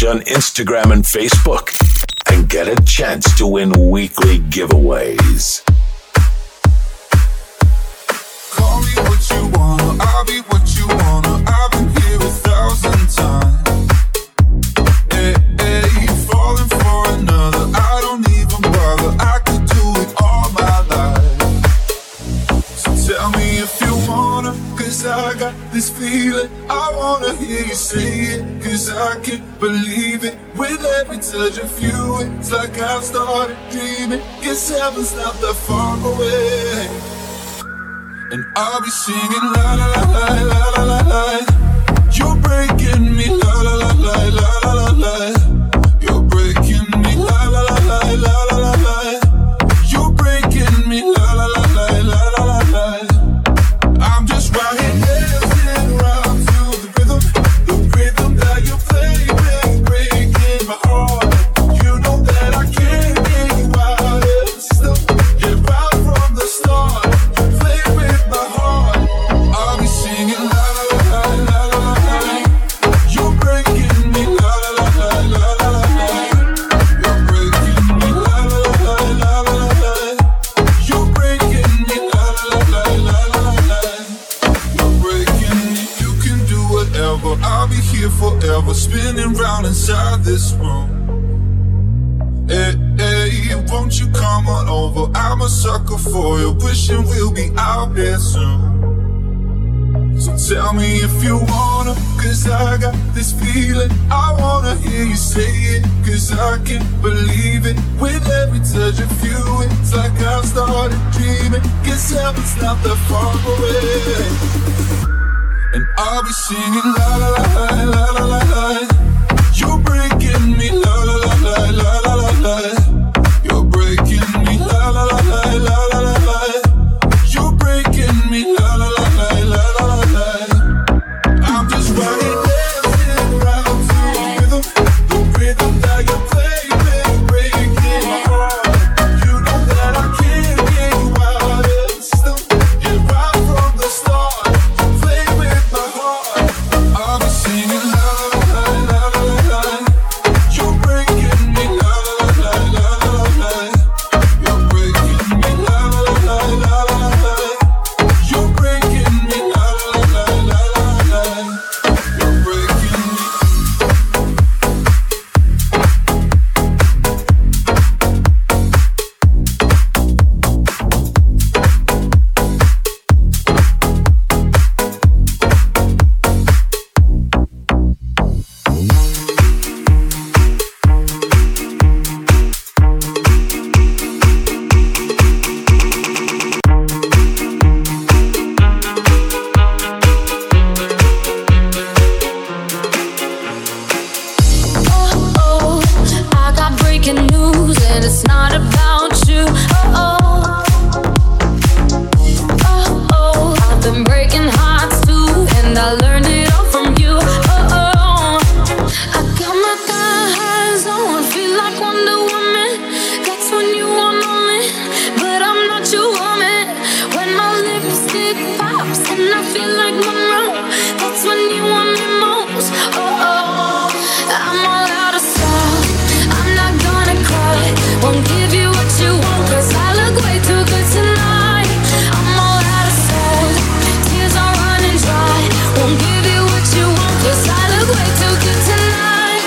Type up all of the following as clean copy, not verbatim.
on Instagram and Facebook and get a chance to win weekly giveaways. Call me what you wanna, I'll be what you wanna. I've been here 1,000 times. Hey, hey, falling for another, I don't even bother. I could do it all my life. So tell me if you wanna, cause I got this feeling. I wanna hear you say it, cause I can't believe it. With every touch of you, it's like I've started dreaming. Guess heaven's not that far away. And I'll be singing la la la la la la la la. You're breaking me la la la la la la la la. You're breaking me la la la la la la la la. You're breaking me la la la la la la la la. I'm just right here dancing around to the rhythm that you play, breaking my heart. You know that I can't get you out of the system. Yeah, right from the start. I'll be singing la la la la la la la. You're breaking me la la la la la la la. You're breaking me la la la la la la la. You're breaking me la la la la la la. You're breaking me. You can do whatever. I'll be here forever, spinning round inside this room. Hey, hey, won't you come on over? I'm a sucker for you, wishing we'll be out there soon. So tell me if you wanna, cause I got this feeling. I wanna hear you say it, cause I can't believe it. With every touch of you, it's like I've started dreaming. Guess heaven's not that far away. And I'll be singing la la la la la la la. You're breaking me la la la la la la la la. You're breaking me la la la la la la la la. You're breaking me la la la la la la la. I'm just running dancing around to the rhythm that you play, breaking my heart. You know that I can't get you out of the system. Yeah, right from the start, you play with my heart. I'll be singing la la la la la la. You're breaking me la la la la la la. You're breaking me la la la la la la. You're breaking me la la la la la la. You're breaking me. Oh, I got breaking news and it's not about you. Oh, oh, oh, I've been breaking hearts too, and I learned it all from you. Oh, I got my thighs on, feel like Wonder Woman. That's when you want me, but I'm not your woman. When my lipstick pops and I feel like Monroe, that's when you want me most. Oh, I'm all out of style. I'm not gonna cry. Won't give you what you want, cause I look way too good tonight. I'm all out of sight. Tears are running dry. Won't give you what you want, cause I look way too good tonight.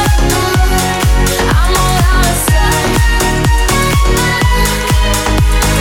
I'm all out of sight.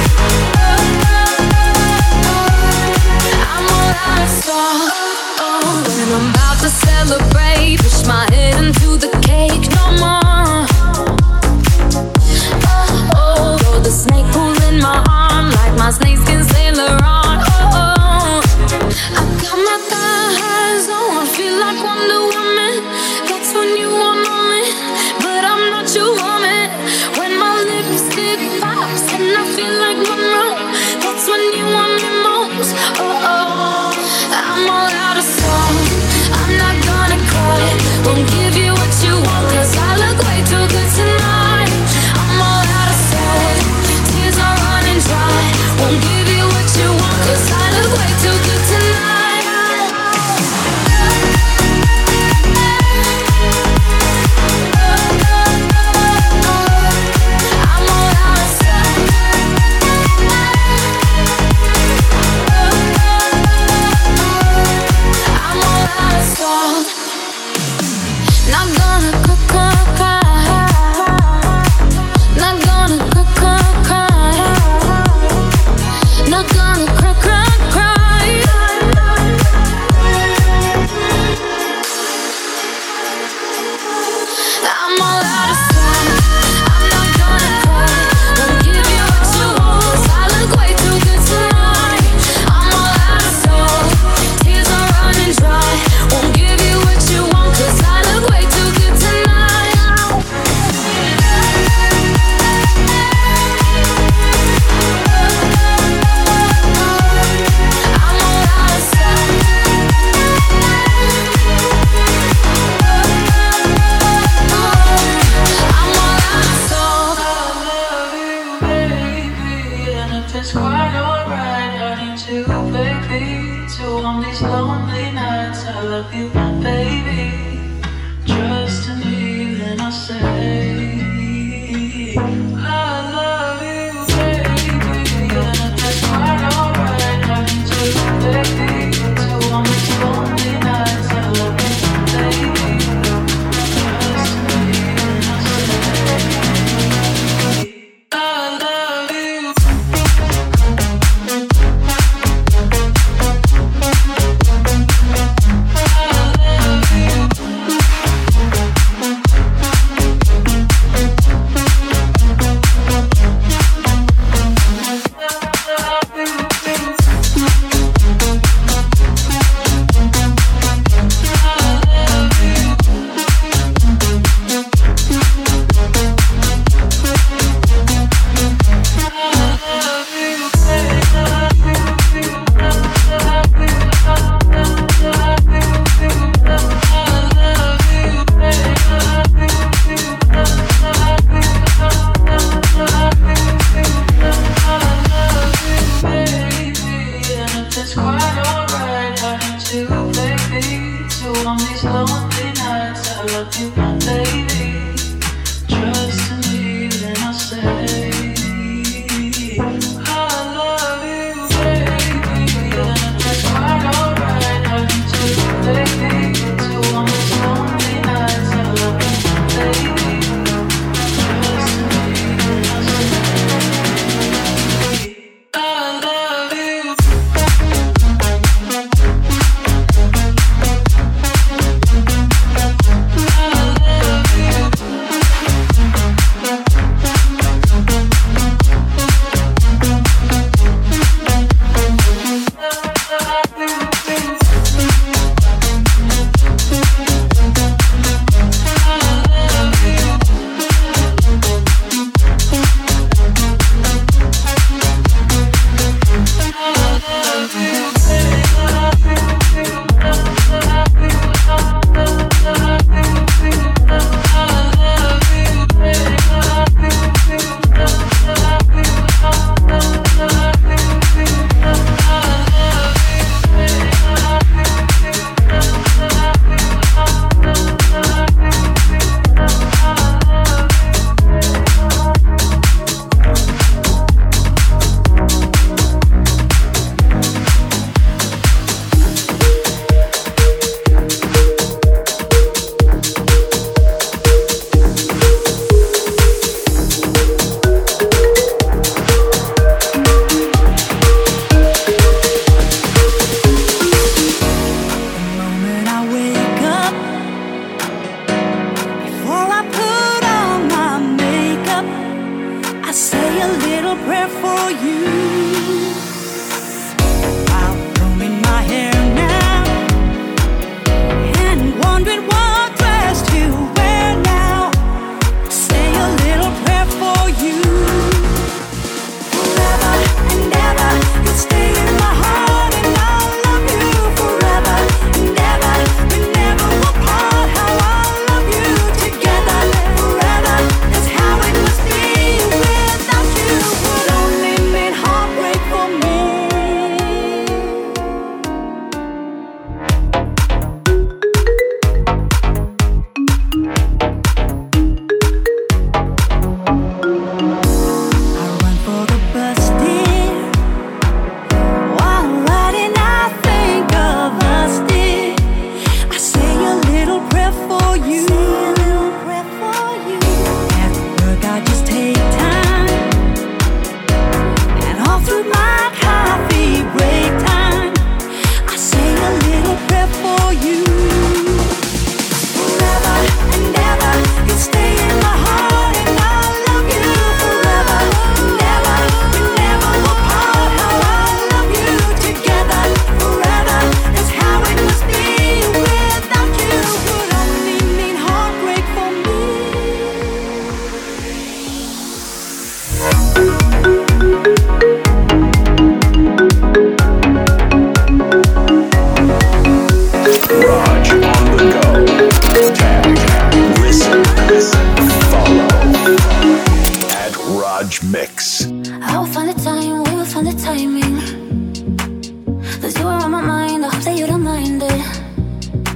'Cause you were on my mind, I hope that you don't mind it.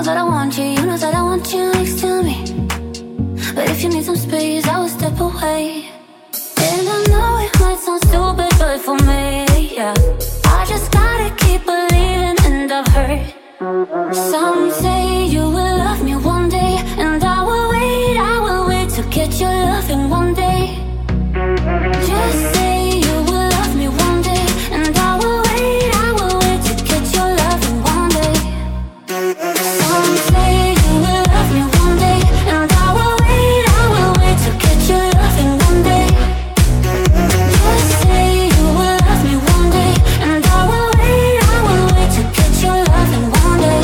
know that I want you, you know that I want you next to me. But if you need some space, I will step away. And I know it might sound stupid, but for me, yeah, I just gotta keep believing. And I've heard some say you will love me one day, and I will wait to get your loving one day. Just say you will love me one day, and I will wait to get your loving one day. Some say you will love me one day, and I will wait to get your loving one day. Just say you will love me one day, and I will wait to get your loving one day.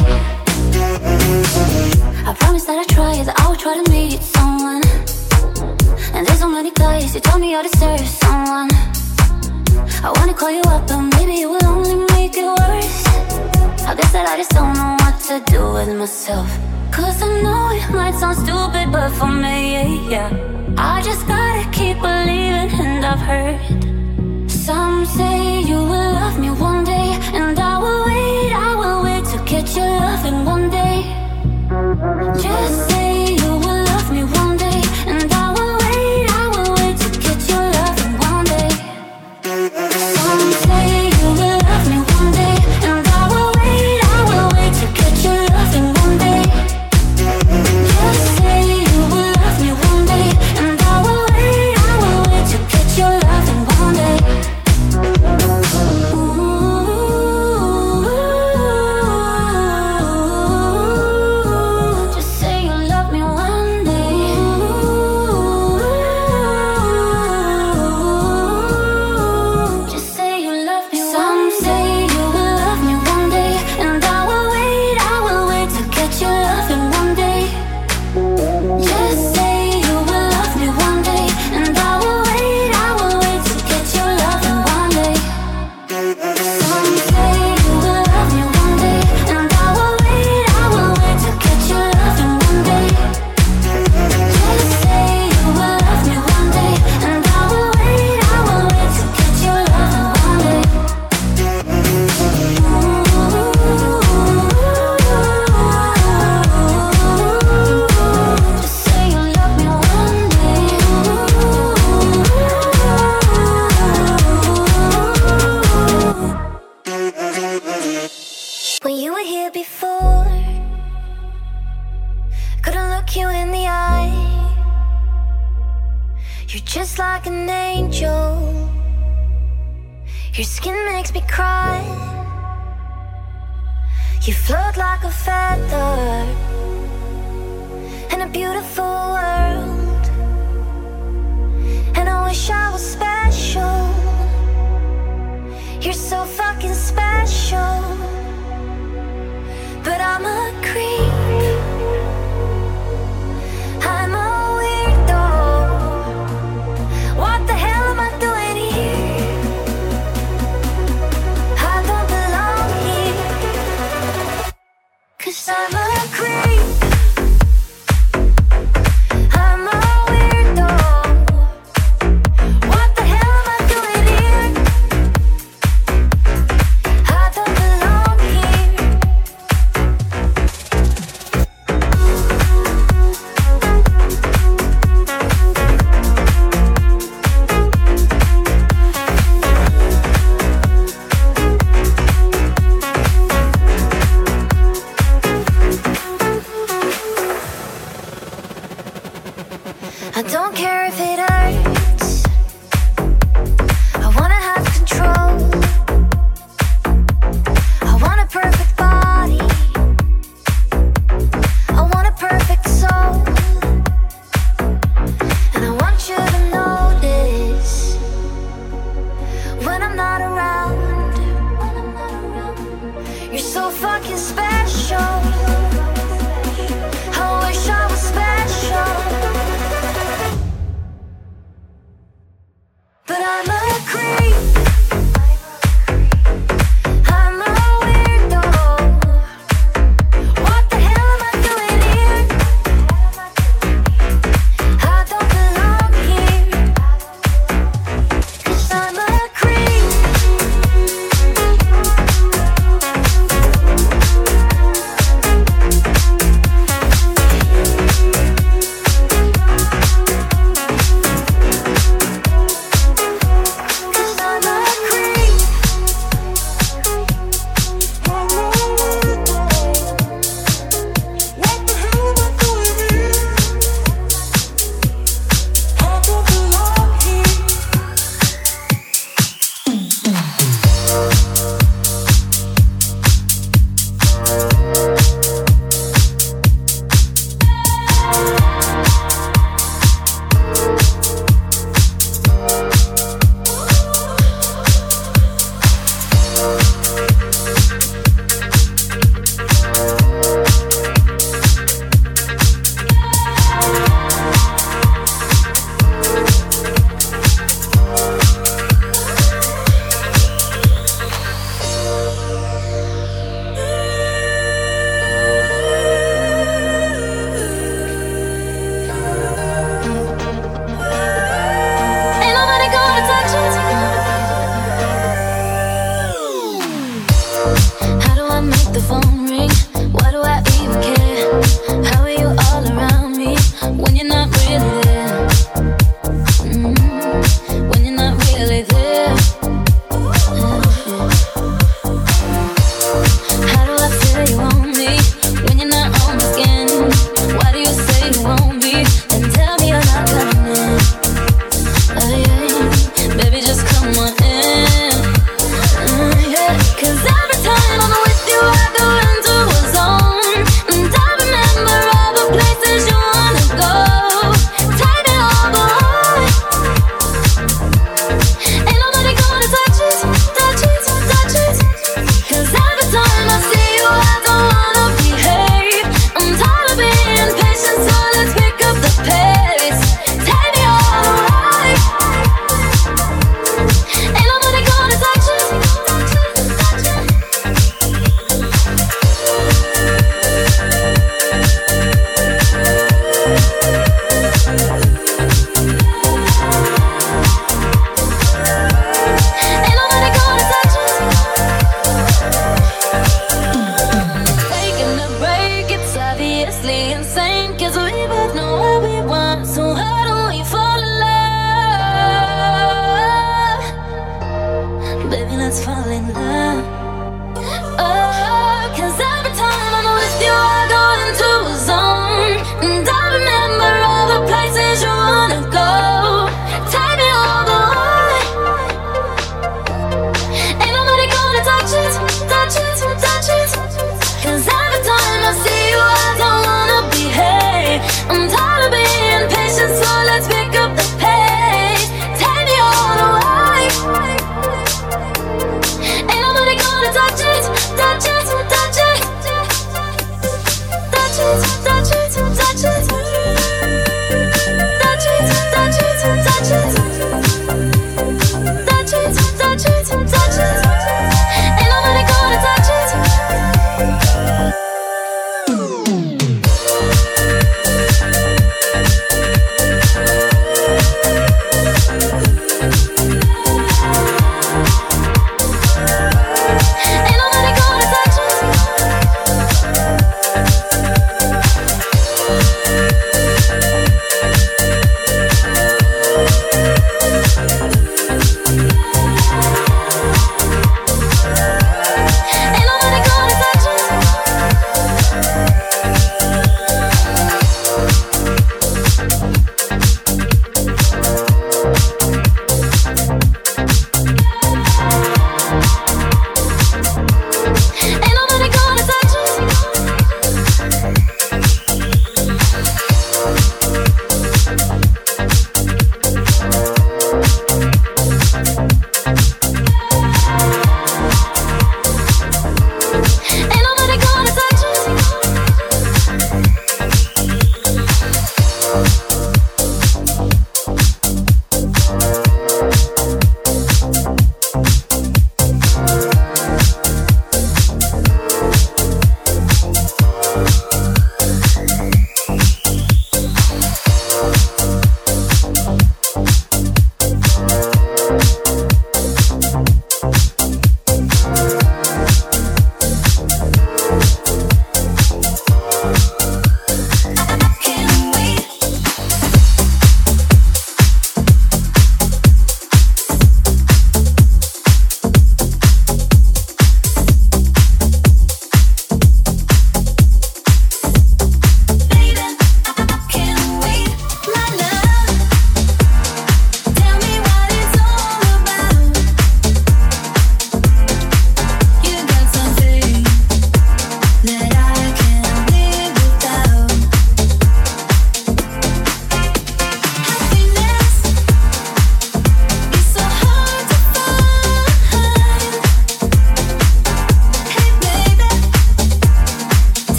I promise that I try, that I will try to meet someone. And there's so many guys who tell me I deserve someone. I wanna call you up, but maybe it will only make it worse. I guess that I just don't know what to do with myself. Cause I know it might sound stupid, but for me, yeah, I just gotta keep believing. And I've heard some say you will love me one day, and I will wait to get your loving one day. Just say you will love me one day, and I will wait to get your loving one day. Some say you will love me one day, and I will wait to get your loving one day. Just say you will love me one day, and I will wait to get your loving one day. Just say you love me one day. Just say you love me. Some say you will love me one day, and I will wait to get your loving one day. Just say you will love me one day, and I will wait to get your loving one day. Some say you will love me one day, and I will wait to get your loving one day. Just say you will love me one day, and I will wait to get your loving one day. Just say you love me one day. When you were here before, couldn't look you in the eye. You're just like an angel. Your skin makes me cry. You float like a feather in a beautiful world. And I wish I was special. You're so fucking special. But I'm a creep, I'm a weirdo. What the hell am I doing here? I don't belong here. Cause I'm a creep, I'm a weirdo. What the hell am I doing here? I don't belong here. I don't care if it hurts. I wanna have control. I want a perfect body. I want a perfect soul. And I want you to notice when I'm not around. You're so fucking special. I wish I was special.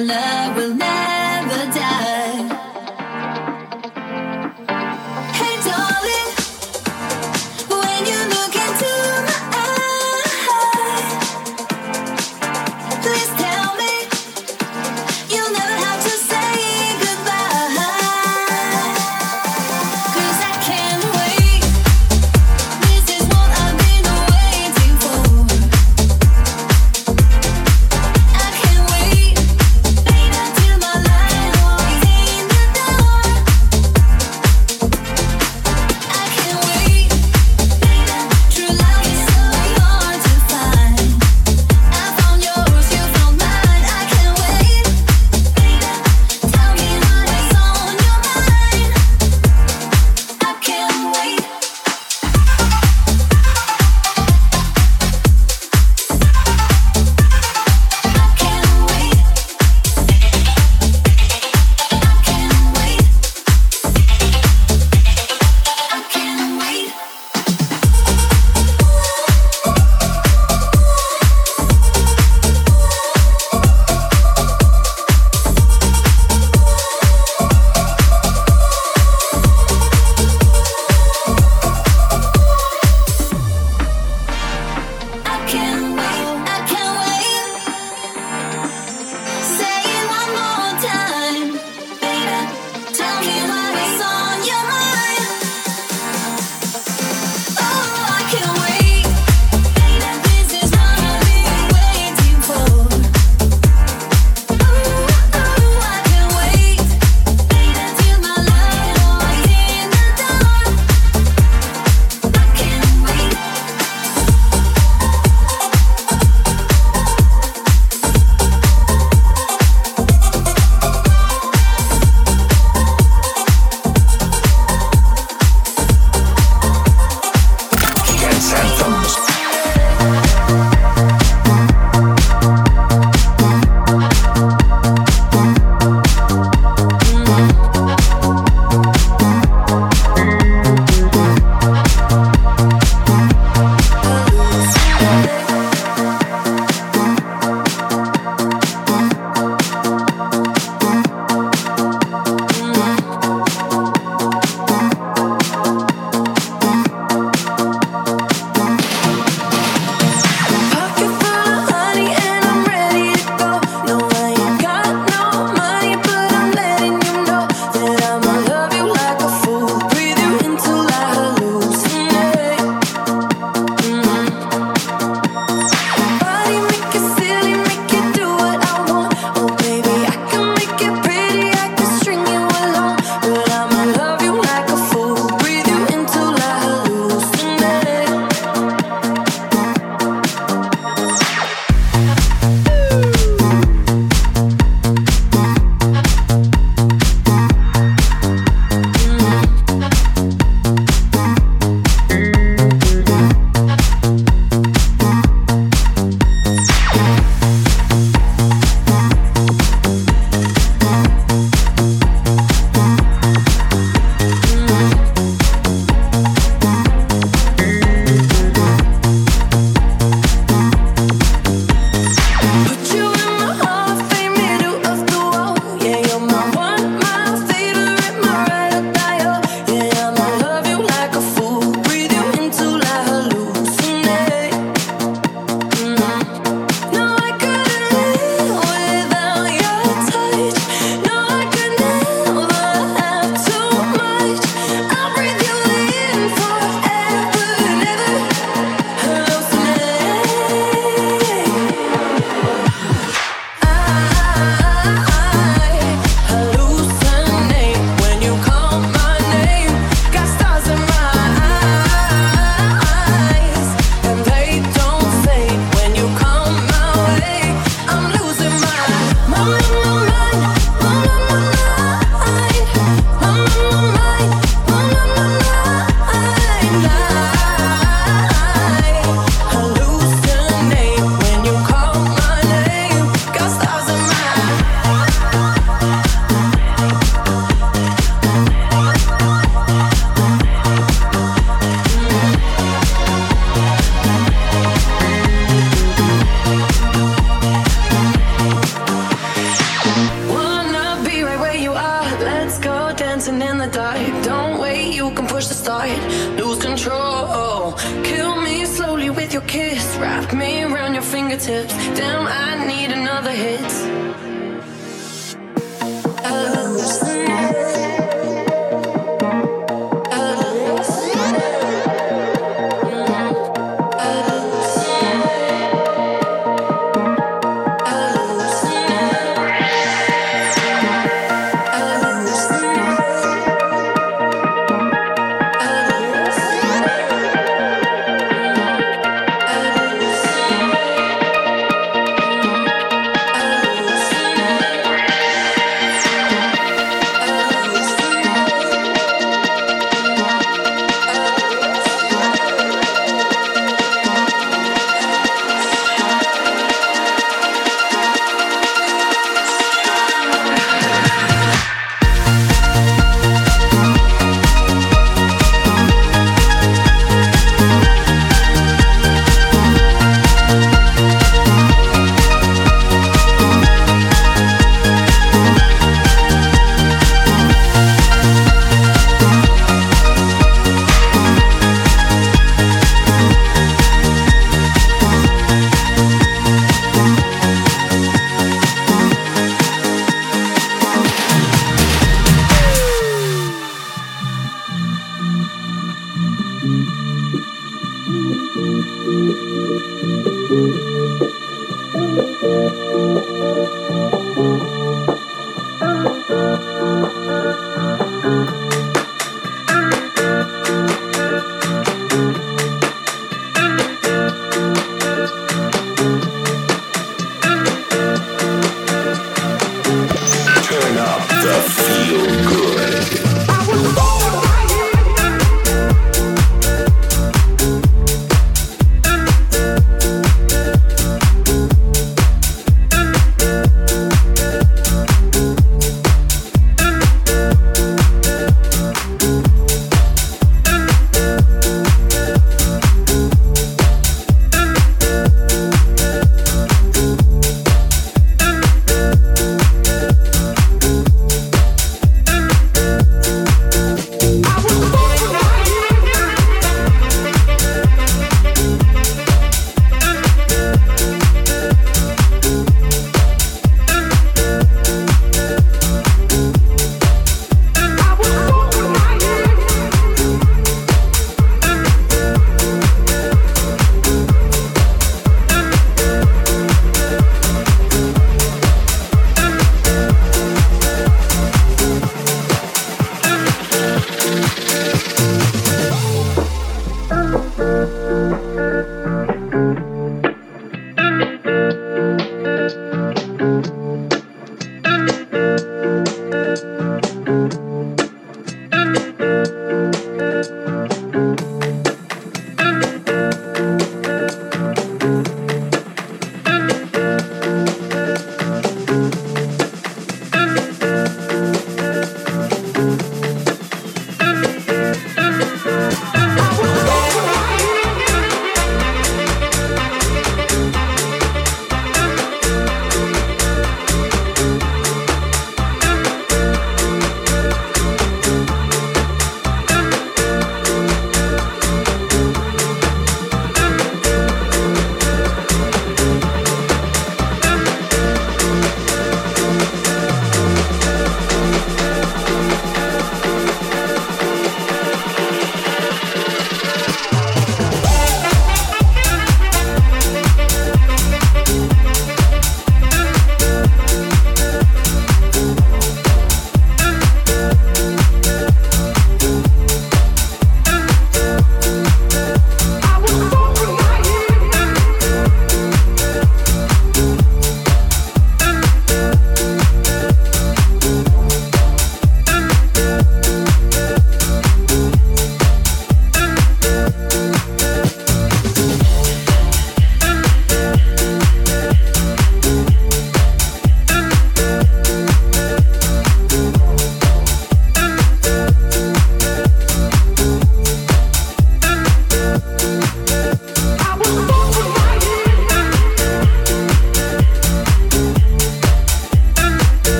love will never die. Hey darling, when you look into my eyes, please tell me you'll never have to say goodbye. 'Cause I can't wait. This is what I've been waiting for. I can't wait, baby. type. Don't wait, you can push the start. Lose control. Kill me slowly with your kiss. Wrap me around your fingertips. Damn, I need another hit.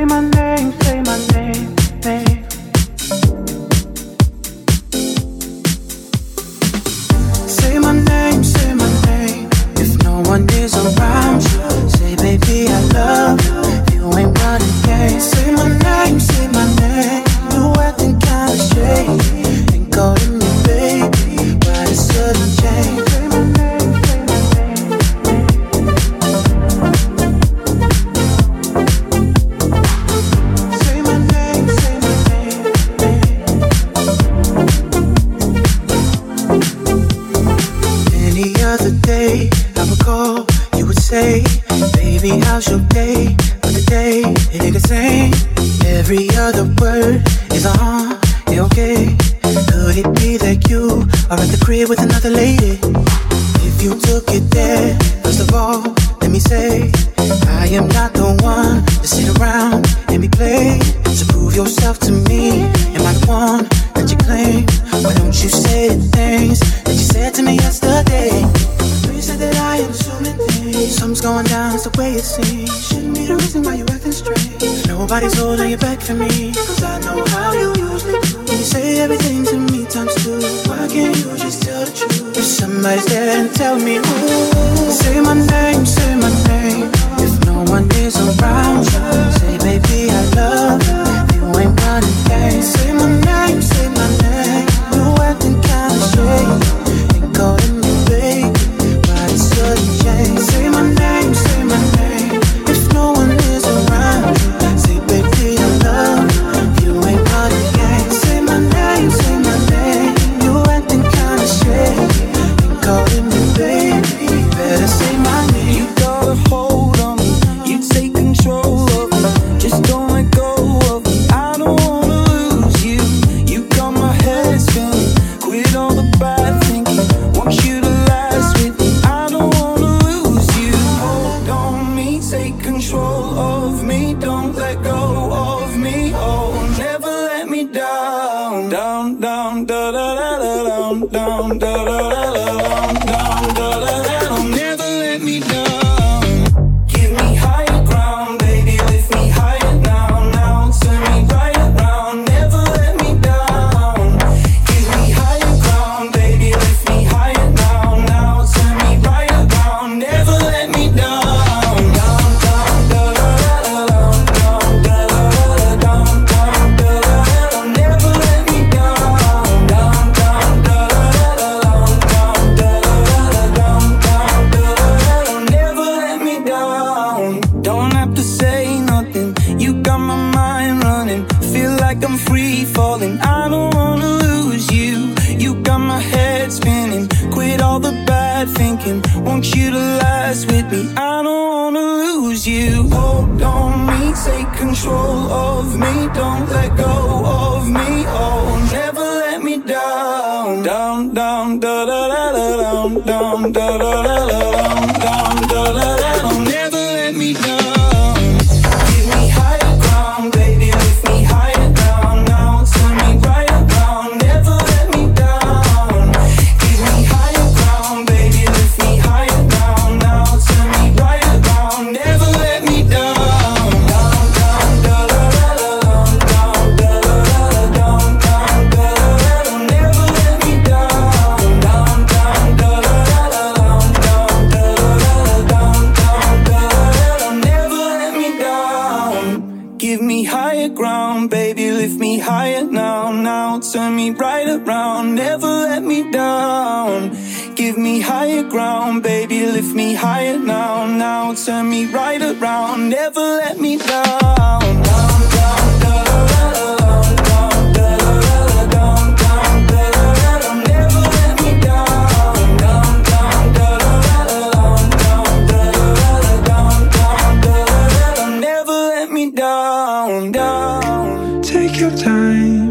my name, say my name, name. Say my name, say my name. If no one is around you, say baby I love you. You ain't running game. Say my name, say my name. You acting kinda shady, ain't calling me baby. Why the sudden change? Say my name, say my name, say my name, say my name. Any other day I would call, you would say, baby, how's your day? But today, it ain't the same. Every other word is you okay? Could it be that you are at the crib with another lady? If you took it there, first of all, let me say, I am not the one to sit around and be played. So prove yourself to me, am I the one that you claim? Why don't you say the things that you said to me yesterday? You said that I am assuming things. Something's going down, it's the way it seems. Shouldn't be the reason why you're acting strange. Nobody's holding you back for me, cause I know how you usually do. You say everything to me times two. Why can't you just tell the truth? If somebody's there and tell me who. Say my name, say my name. If no one is around you, say baby I love you. You ain't running game. Say my name, say my name. You acting kinda shady, ain't calling me baby. Why the sudden change? Say my name, say my name. If no one is around you, say baby I love you. You ain't running game. Say my name, say my name. You acting kinda shady, ain't calling me baby. Better say my name. You got a hold on me, you take control of me. Just don't let go of me, I don't wanna lose you. You got my head spinning, quit all the bad thinking. Want you to last with me, I don't wanna lose you. Hold on me, take control of me. Don't let go of me, oh, never let me down. Down, down, da da da da down, down, da da da da down, down, da da da down. Never let me down. Give me higher ground, baby, lift me higher now, now. Turn me right around, never let me down. Give me higher ground, baby, lift me higher now, now. Turn me right around, never let me down. Down, down, da da da da down, down, da da da down, down, da da da. Never let me down. Down, down, da da da down, down, da da da down, down, da da da. Never let me down. Don't have to say nothing, you got my mind running. Feel like I'm free falling, I don't wanna lose you. You got my head spinning, quit all the bad thinking. Want you to last with me, I don't wanna lose you. Hold on me, take control of me. Don't let go of me, oh, never let me down. Down, down, da da da da down, down, da da da da down, down, da da da down. Never let me down. Give me higher ground, baby, lift me higher now, now. Turn me right around, never let me down. Give me higher ground, baby, lift me higher now, now. Turn me right around, never let me down. Down, down, da da da da down, down, da da da da down, down, da da da da. Never let me down. Down, down, da da da da down, down, da da da da down, down, da da da. Never let me down. Give me higher ground, baby, lift me higher now, now. Turn me right around, never let me down. Give me higher ground, baby, lift me higher now, now. Turn me right around, never let me down. Down, down, da da da da down, da da da da down, da da da da. Never let me down. Down, down, da da da da down, da da da da down, down, da da da. Never let me down, down. Take your time,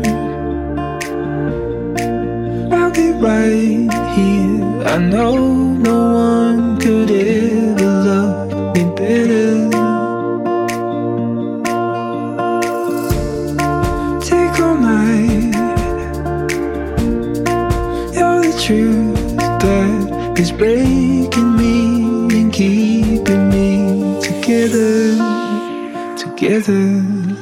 I'll be right here. I know no one could ever love me better. Take all night, you're the truth that is breaking me and keeping me together, together.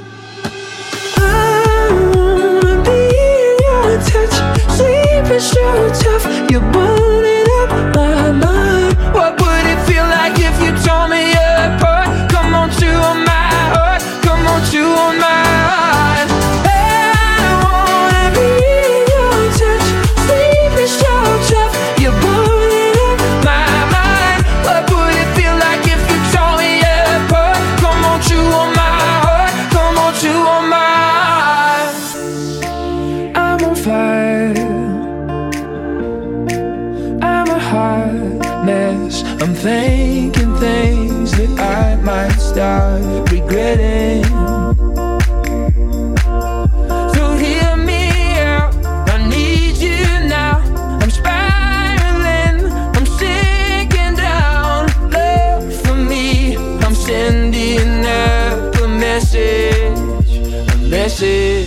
You're burning up my mind. What would it feel like if you tore me apart? Come on, chew on my heart. Come on, chew on my heart. I wanna be in your touch. Sleep is so tough. You're burning up my mind. What would it feel like if you tore me apart? Come on, chew on my heart. Come on, chew on my heart. I'm on fire. I'm a hot mess. I'm thinking things that I might start regretting. So hear me out. I need you now. I'm spiraling. I'm sinking down. Love for me. I'm sending up a message. A message.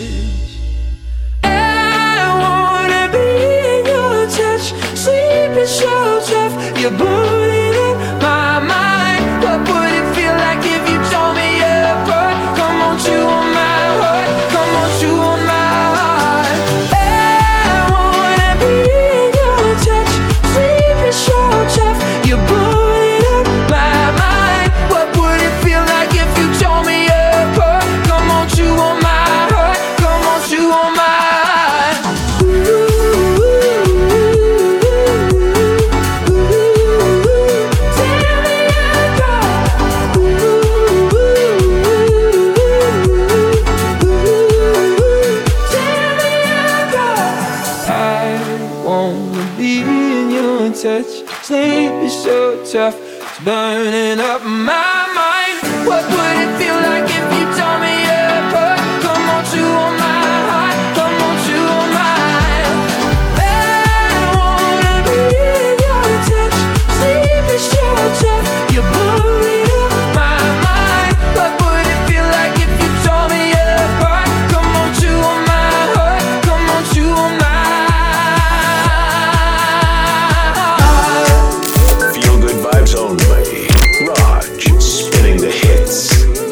So tough, you're burning up my mind. What would it feel like if you tore me apart? Come on, chew on my heart. Come on, chew on my heart. I wanna be in your touch. Sleep is so tough, you're burning up my mind. What would it feel like if you tore me apart? Come on, chew on my heart. Come on, chew on my heart. Touch, sleep is so tough, it's burning up my mind. What would it feel like if you tore me apart? Come on, chew on my heart, come on, chew on mine. I wanna be in your touch, sleep is so tough, you're burning up my mind. What would it feel like if you tore me apart? Come on, chew on my heart, come on, chew on mine. Only. Raj, spinning the hits.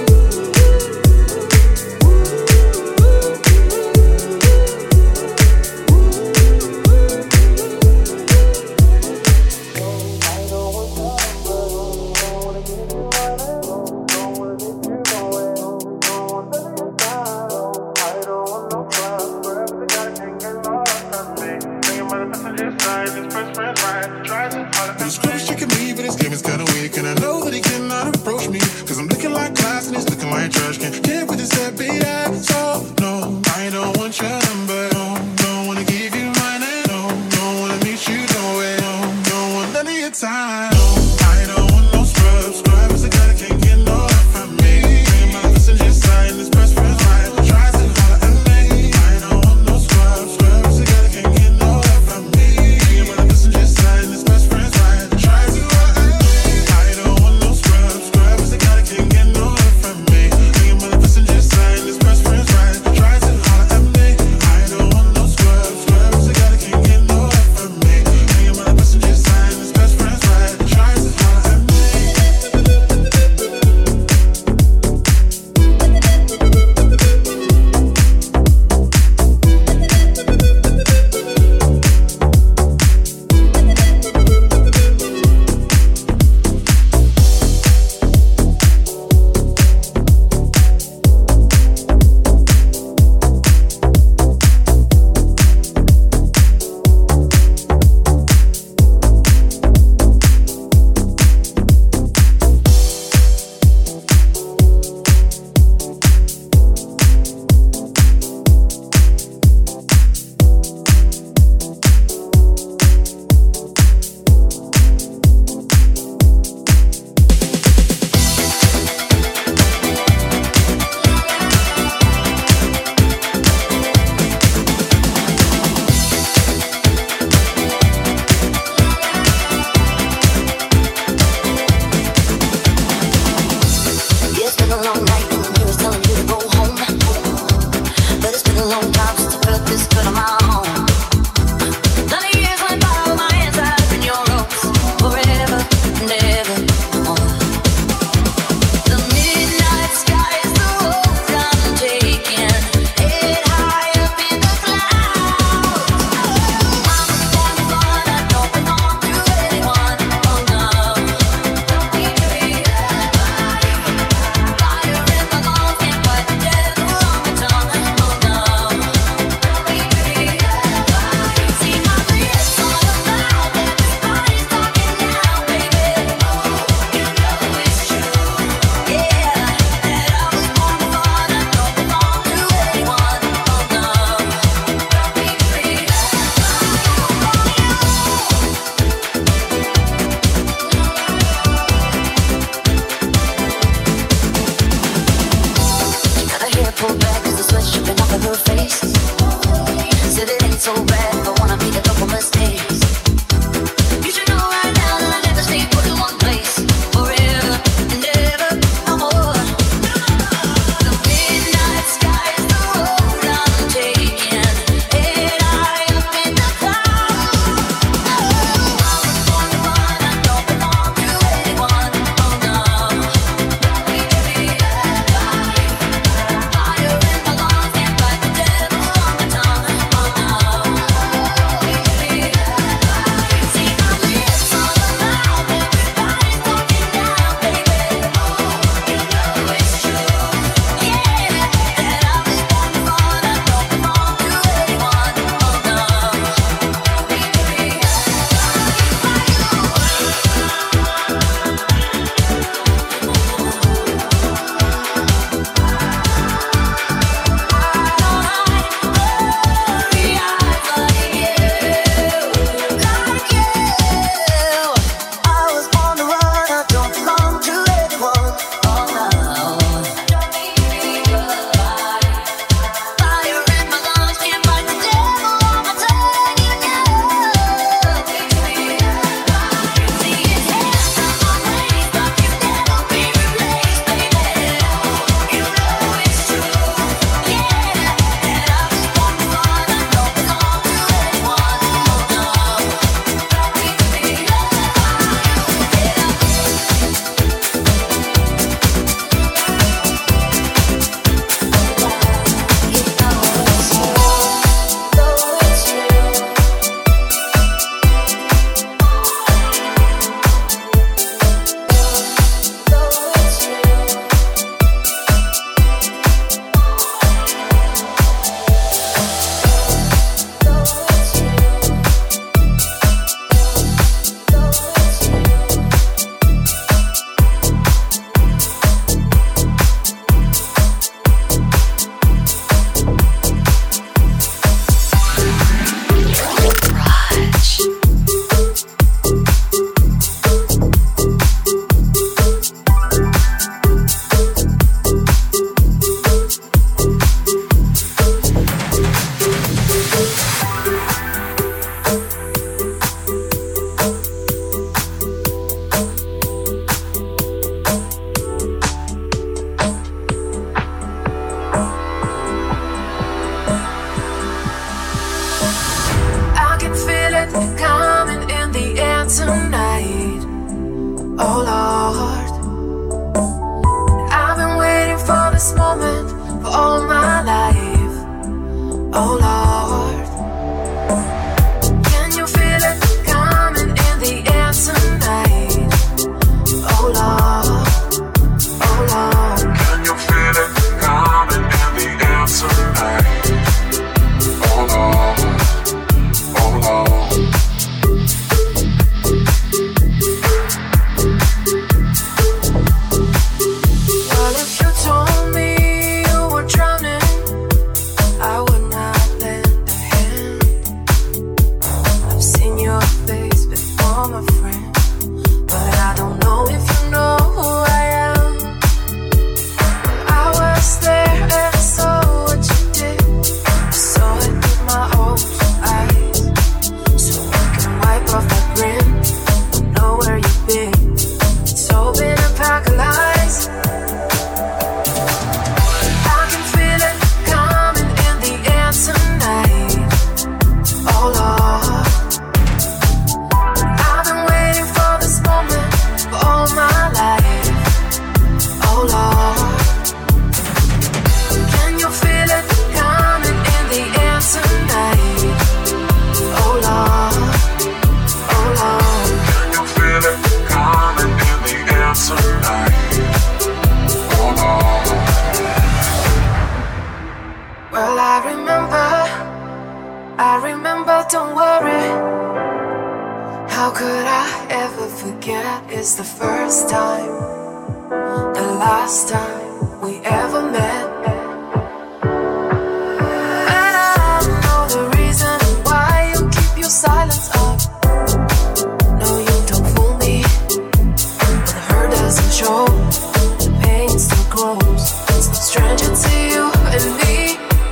This cruise chicken me, but his game is kinda weak. And I know that he cannot approach me, cause I'm looking like class and he's looking like trash can. Can't put this that beat at, so no, I don't want your number. No, don't wanna give you mine. No, don't wanna meet you nowhere. No, don't want none of your time. No, I don't want no scrubs. Scrub is a guy that can't get no love from me. Bringing my messenger sign, his best friend's right. Tries to holler at me. I don't want no scrubs. Scrub is a guy that can't get no love from me. Bringing my messenger sign, his best friend's right. Tries to holler at me. I don't want Show the pain still grows. It's no stranger to you and me.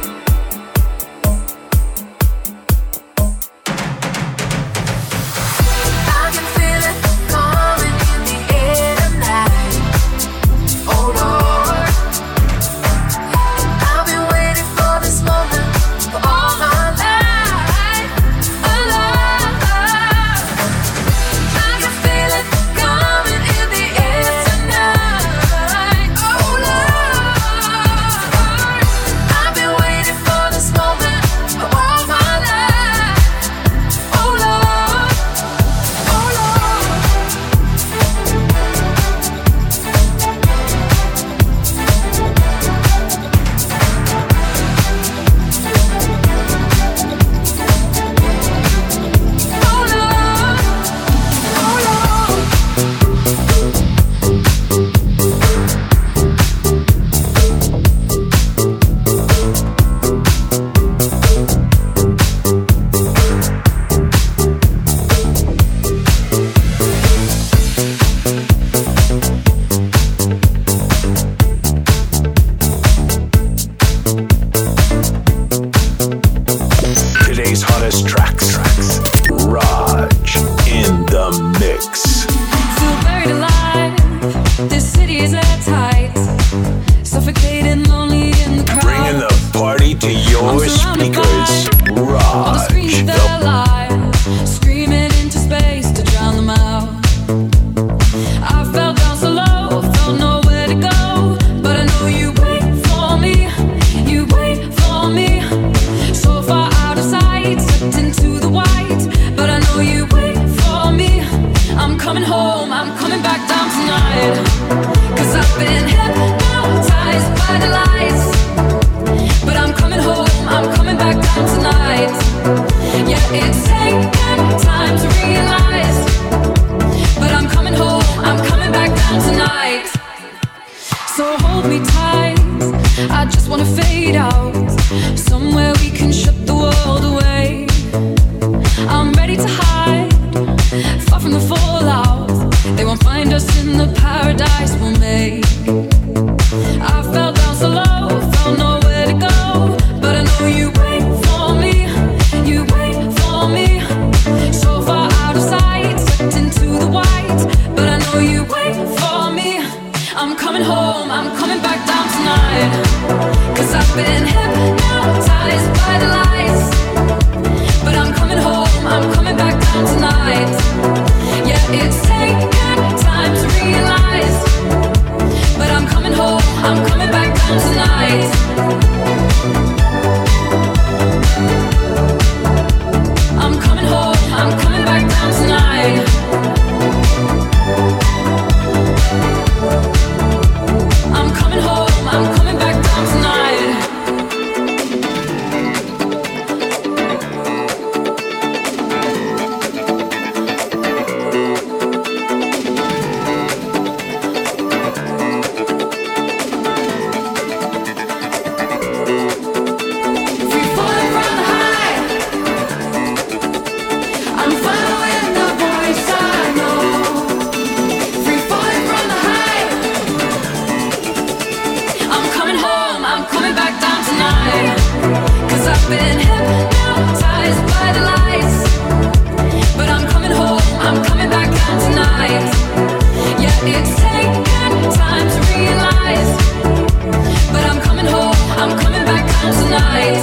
hottest tracks. Raj in the mix. Still buried alive. This city is airtight. Suffocating, lonely in the crowd. Bringing the party to your speakers. All the screens Raj, they're alive, screaming into space to drown them out. I fell down so low, felt nowhere to go, but I know you wait for me, you wait for me. So far out of sight, sucked into the white, but I know you wait for me. I'm coming home, I'm coming back down tonight, 'cause I've been hypnotized by the lights. But I'm coming home, I'm coming back down tonight. Yeah, it's taken time to realize, but I'm coming home, I'm coming back down tonight. So hold me tight, I just wanna fade out, somewhere we can shut the world away. I'm ready to hide, far from the fallout. They won't find us in the paradise we'll make. I fell down so low, felt nowhere to go, but I know you wait for me, you wait for me. So far out of sight, sucked into the white, but I know you wait for me. I'm coming home, I'm coming back down tonight, 'cause I've been hypnotized by the lights. But I'm coming home, I'm coming back down tonight. Yeah, it's taken time to realize, but I'm coming home, I'm coming back down tonight. I'm coming home, I'm coming back down tonight. I'm coming home, I'm coming back down tonight. Free falling from the high, I'm following the voice I know. Free falling from the high, I'm coming home, I'm coming back down tonight, 'cause I've been hypnotized by the lights. But I'm coming home, I'm coming back down tonight. Yeah, it's taken time to realize, but I'm coming home, I'm coming back down tonight.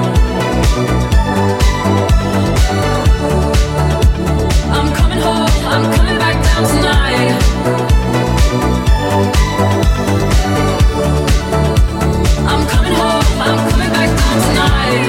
I'm coming home, I'm coming back down tonight. I'm coming home, I'm coming back down tonight.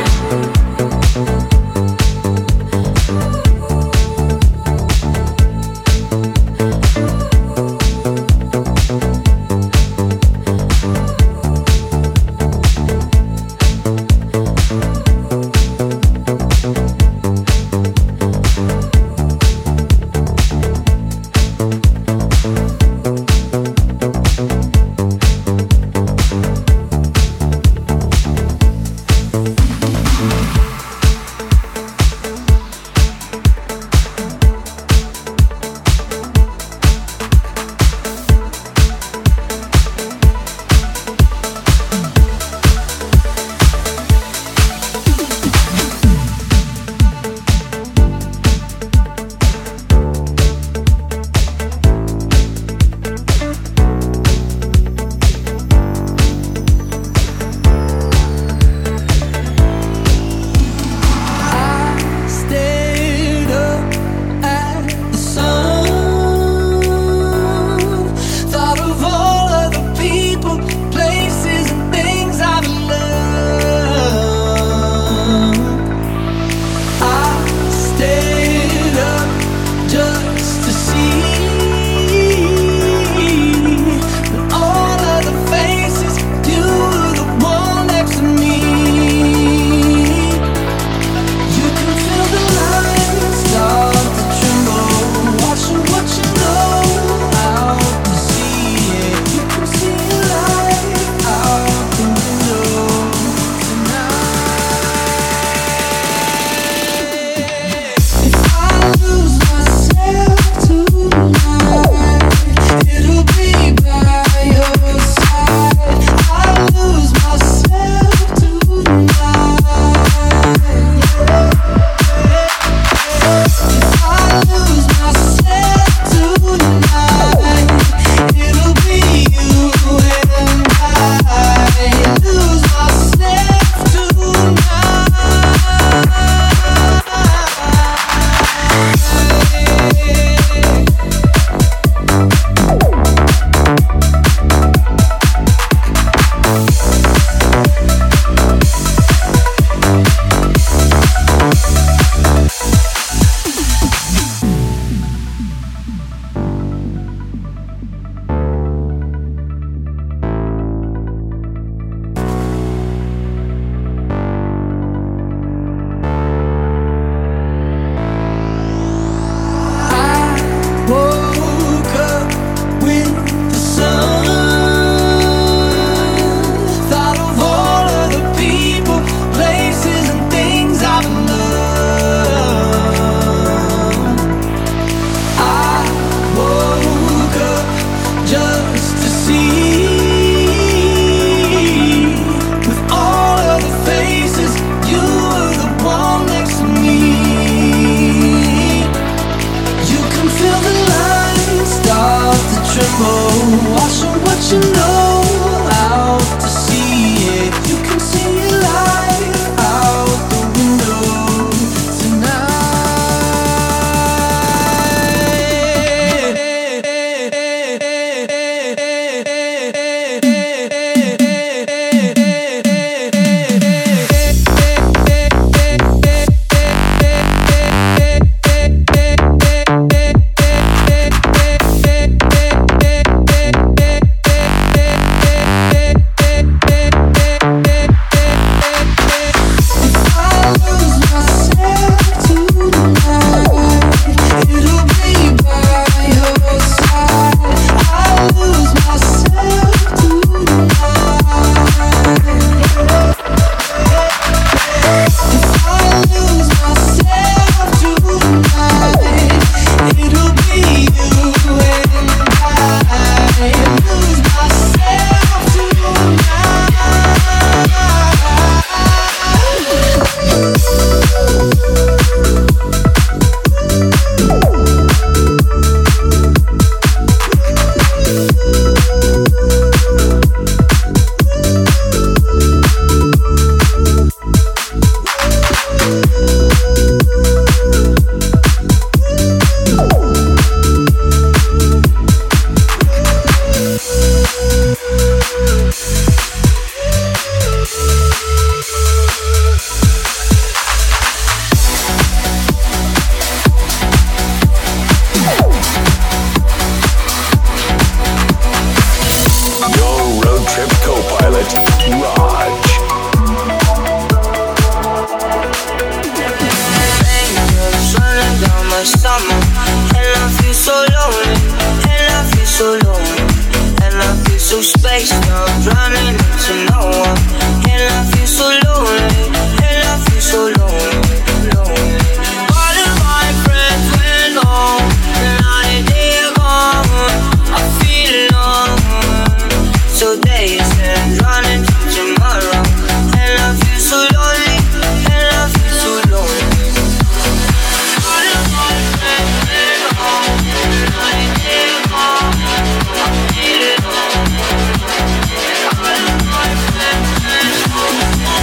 space, now I'm running into no one. And I feel so lonely, and I feel so lonely, lonely. All of my friends went home, and now that they're gone, I feel alone. So they said running to tomorrow, and I feel so lonely, and I feel so lonely. All of my friends went home, and now that they're gone, I feel alone. All of my friends went home.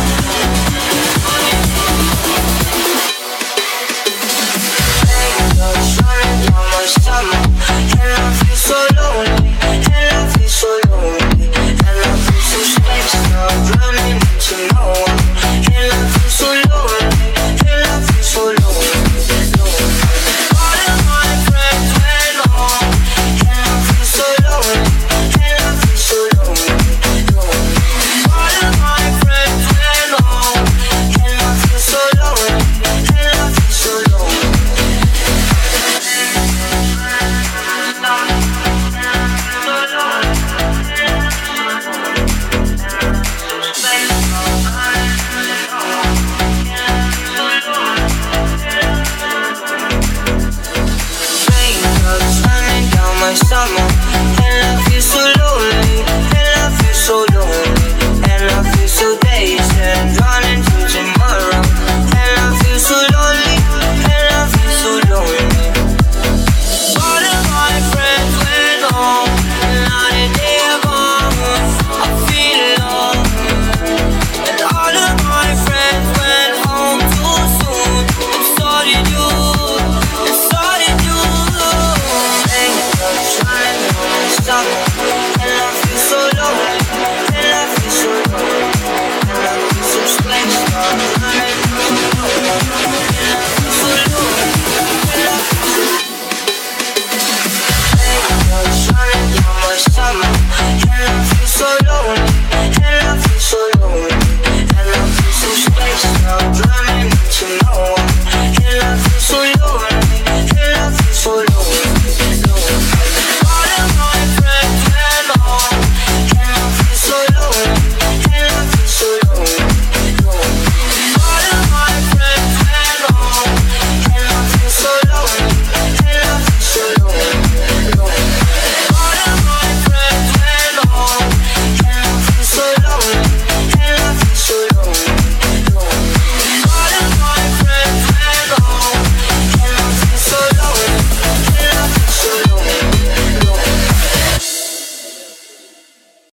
Raindrops running down my stomach, and I feel so lonely, and I feel so lonely, and I feel so spaced out, running into no one, and I feel so lonely, and I feel so lonely, lonely. All of my friends went home, and I feel so lonely, and I feel so lonely, lonely. All of my friends went home, and I feel so lonely, and I feel so lonely. Raindrops running down my summer, and I feel so lonely, and I feel so lonely, and I feel so dazed and running